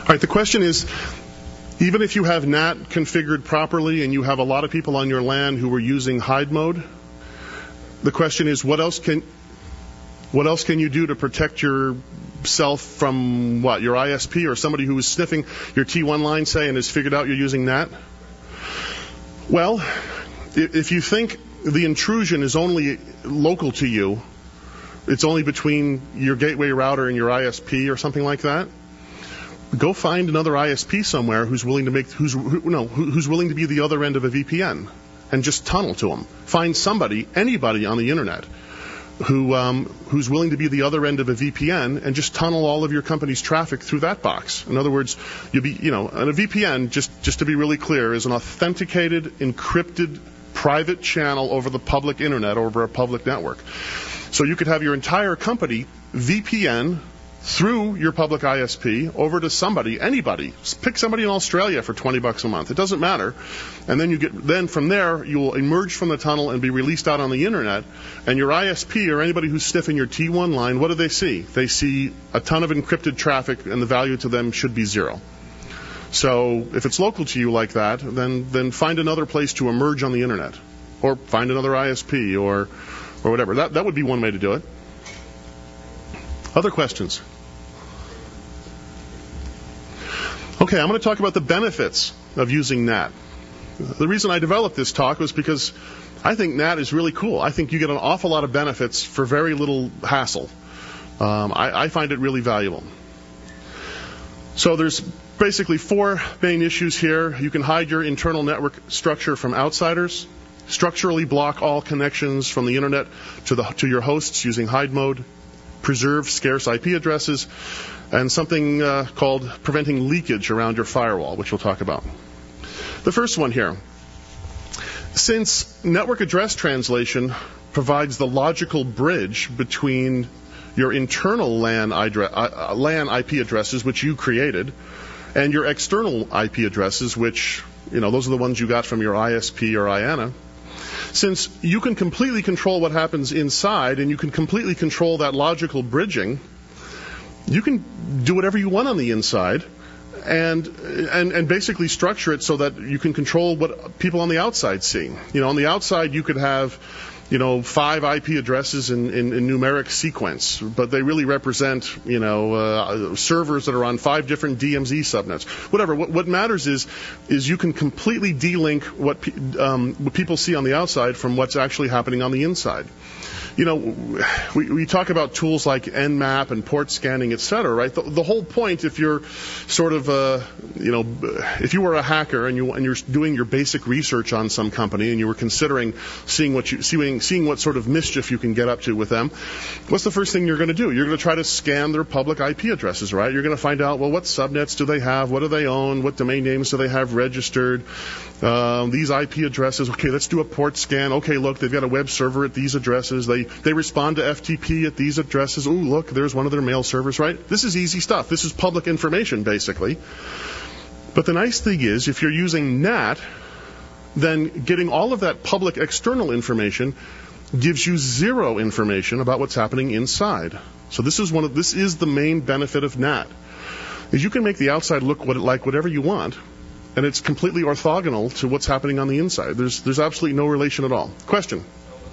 All right, the question is, even if you have NAT configured properly and you have a lot of people on your LAN who are using hide mode, the question is, what else can you do to protect yourself from your ISP or somebody who is sniffing your T1 line, say, and has figured out you're using NAT? Well, if you think the intrusion is only local to you, it's only between your gateway router and your ISP or something like that, go find another ISP somewhere who's willing to be the other end of a VPN and just tunnel to them. Find anybody on the internet who's willing to be the other end of a VPN and just tunnel all of your company's traffic through that box. In other words, and a VPN, just to be really clear, is an authenticated, encrypted, private channel over the public internet, over a public network. So you could have your entire company VPN through your public ISP over to anybody. Pick somebody in Australia for $20 a month. It doesn't matter. And then from there, you will emerge from the tunnel and be released out on the internet. And your ISP or anybody who's sniffing your T1 line, what do they see? They see a ton of encrypted traffic, and the value to them should be 0. So if it's local to you like that, then find another place to emerge on the internet, or find another ISP or whatever. That would be one way to do it. Other questions? Okay, I'm going to talk about the benefits of using NAT. The reason I developed this talk was because I think NAT is really cool. I think you get an awful lot of benefits for very little hassle. I find it really valuable. So there's basically 4 main issues here. You can hide your internal network structure from outsiders, structurally block all connections from the internet to your hosts using hide mode, preserve scarce IP addresses, and something called preventing leakage around your firewall, which we'll talk about. The first one here. Since network address translation provides the logical bridge between your internal LAN IP addresses, which you created, and your external IP addresses, which, those are the ones you got from your ISP or IANA, since you can completely control what happens inside and you can completely control that logical bridging, you can do whatever you want on the inside and basically structure it so that you can control what people on the outside see. On the outside you could have 5 IP addresses in numeric sequence, but they really represent, servers that are on 5 different DMZ subnets. Whatever. What matters is you can completely de-link what people see on the outside from what's actually happening on the inside. We talk about tools like Nmap and port scanning, etc. Right? The whole point, if you're sort of, if you were a hacker and you're doing your basic research on some company and you were considering seeing what sort of mischief you can get up to with them, what's the first thing you're going to do? You're going to try to scan their public IP addresses, right? You're going to find out, what subnets do they have? What do they own? What domain names do they have registered? These IP addresses. Okay, let's do a port scan. Okay, look, they've got a web server at these addresses. They respond to FTP at these addresses. Ooh, look, there's one of their mail servers, right? This is easy stuff. This is public information, basically. But the nice thing is, if you're using NAT, then getting all of that public external information gives you 0 information about what's happening inside. So this is the main benefit of NAT, is you can make the outside look like whatever you want, and it's completely orthogonal to what's happening on the inside. There's absolutely no relation at all. Question?